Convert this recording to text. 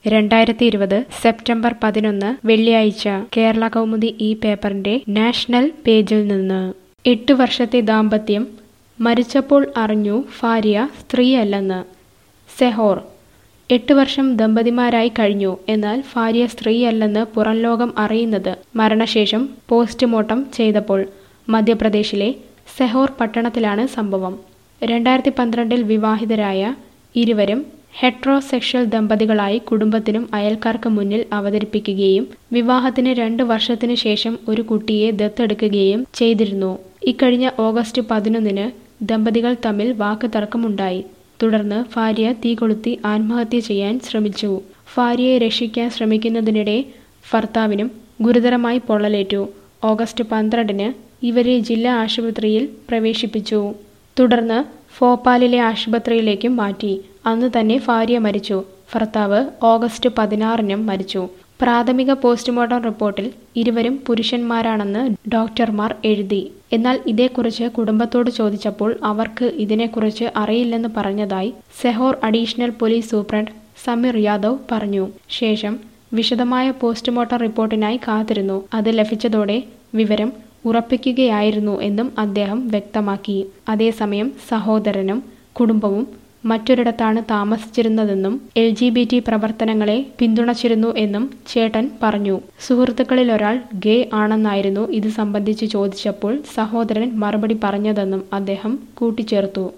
2020 September 11 വെള്ളിയാഴ്ച കേരള കൗമുദി ഈ പേപ്പറിന്റെ നാഷണൽ പേജിൽ നിന്ന് 8 വർഷത്തെ ദാമ്പത്യം മരിച്ചപ്പോൾ അറിഞ്ഞു ഭാര്യ സ്ത്രീയല്ലെന്ന്. സെഹോർ 8 വർഷം ദമ്പതിമാരായി കഴിഞ്ഞു. എന്നാൽ ഭാര്യ സ്ത്രീയല്ലെന്ന് പുറംലോകം അറിയുന്നത് മരണശേഷം പോസ്റ്റ്മോർട്ടം ചെയ്തപ്പോൾ. മധ്യപ്രദേശിലെ സെഹോർ പട്ടണത്തിലാണ് സംഭവം. 2012 വിവാഹിതരായ ഇരുവരും ഹെട്രോസെക്ഷൽ ദമ്പതികളായി കുടുംബത്തിനും അയൽക്കാർക്ക് മുന്നിൽ അവതരിപ്പിക്കുകയും വിവാഹത്തിന് 2 വർഷത്തിനു ശേഷം ഒരു കുട്ടിയെ ദത്തെടുക്കുകയും ചെയ്തിരുന്നു. ഇക്കഴിഞ്ഞ ഓഗസ്റ്റ് 11 ദമ്പതികൾ തമ്മിൽ വാക്കുതർക്കമുണ്ടായി. തുടർന്ന് ഭാര്യ തീകൊളുത്തി ആത്മഹത്യ ചെയ്യാൻ ശ്രമിച്ചു. ഭാര്യയെ രക്ഷിക്കാൻ ശ്രമിക്കുന്നതിനിടെ ഭർത്താവിനും ഗുരുതരമായി പൊള്ളലേറ്റു. ഓഗസ്റ്റ് 12 ഇവരെ ജില്ലാ ആശുപത്രിയിൽ പ്രവേശിപ്പിച്ചു. തുടർന്ന് ഭോപ്പാലിലെ ആശുപത്രിയിലേക്കും മാറ്റി. അന്ന് തന്നെ ഭാര്യ മരിച്ചു. ഭർത്താവ് ഓഗസ്റ്റ് 16 മരിച്ചു. പ്രാഥമിക പോസ്റ്റ്മോർട്ടം റിപ്പോർട്ടിൽ ഇരുവരും പുരുഷന്മാരാണെന്ന് ഡോക്ടർമാർ എഴുതി. എന്നാൽ ഇതേക്കുറിച്ച് കുടുംബത്തോട് ചോദിച്ചപ്പോൾ അവർക്ക് ഇതിനെക്കുറിച്ച് അറിയില്ലെന്ന് പറഞ്ഞതായി Sehore additional police superintendent Sameer Yadav പറഞ്ഞു. ശേഷം വിശദമായ പോസ്റ്റ്മോർട്ടം റിപ്പോർട്ടിനായി കാത്തിരുന്നു. അത് ലഭിച്ചതോടെ വിവരം ഉറപ്പിക്കുകയായിരുന്നു എന്നും അദ്ദേഹം വ്യക്തമാക്കി. അതേസമയം സഹോദരനും കുടുംബവും മറ്റൊരിടത്താണ് താമസിച്ചിരുന്നതെന്നും LGBT പ്രവർത്തനങ്ങളെ പിന്തുണച്ചിരുന്നു എന്നും ചേട്ടൻ പറഞ്ഞു. സുഹൃത്തുക്കളിലൊരാൾ ഗേ ആണെന്നായിരുന്നു ഇത് സംബന്ധിച്ച് ചോദിച്ചപ്പോൾ സഹോദരൻ മറുപടി പറഞ്ഞതെന്നും അദ്ദേഹം കൂട്ടിച്ചേർത്തു.